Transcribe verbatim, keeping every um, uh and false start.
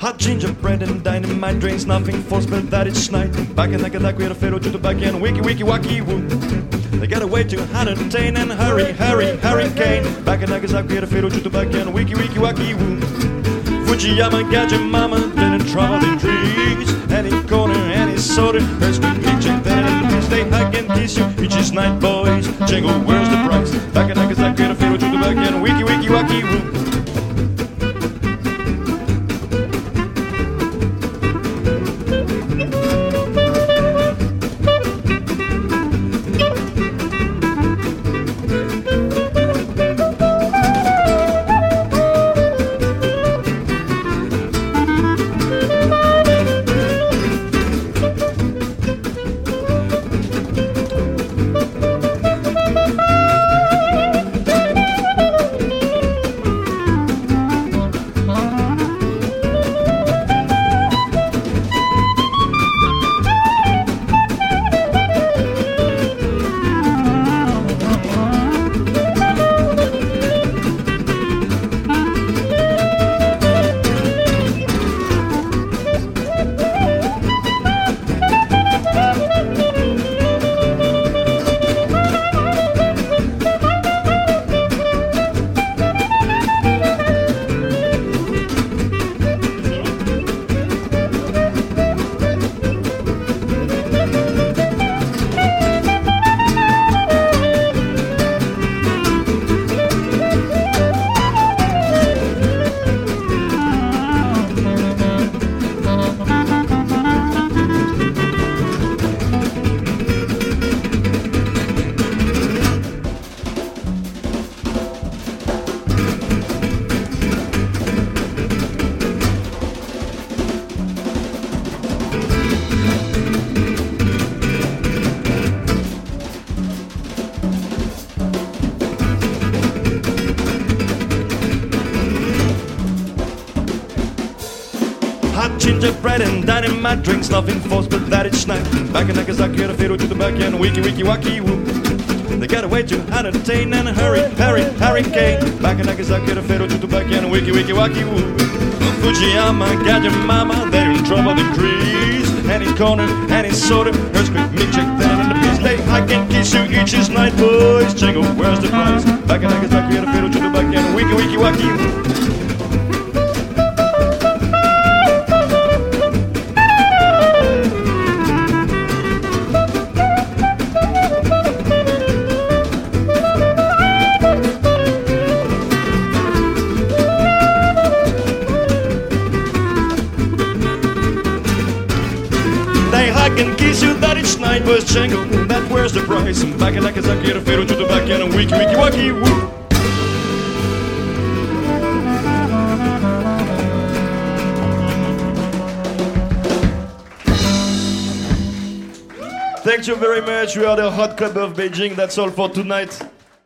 Hot gingerbread and dynamite drinks, nothing forced but that each night. Back in the we had a fiddle to the back end, wiki wiki wacky woo. They got a way to entertain and hurry, hurry, hurricane. Back in the we had a fiddle to the back end, wiki wiki wacky woo. Fujiyama, gadget mama, didn't trouble the trees. Any corner, any soda, her screen picture, then they hug and kiss you. Each is night, boys. Jingle, where's the price? Back in the we had a fiddle to the back end, wiki wiki wacky woo. Hot gingerbread and dynamite drinks, nothing forced but that each night. Back in Nagasaki, had a fiddle to the back end, wiki wiki wacky woo. They got a way to entertain and hurry, hurry, hurricane. Back in Nagasaki, had a fiddle to the back end, wiki wiki wacky woo. Fujiyama, gadget mama, they're in trouble the trees. Any corner, any soda, earthquake, me check that in the beast. They hike and kiss you each is night, boys. Jingle, where's the price? Back in Nagasaki, had a fiddle to the back end, wiki wiki wacky woo. They hug and kiss you that each night was jingle. That where's the price? And back in Nagasaki, had a fiddle to the back end, and wiki wiki wacky woo. Thank you very much. We are the Hot Club of Beijing. That's all for tonight.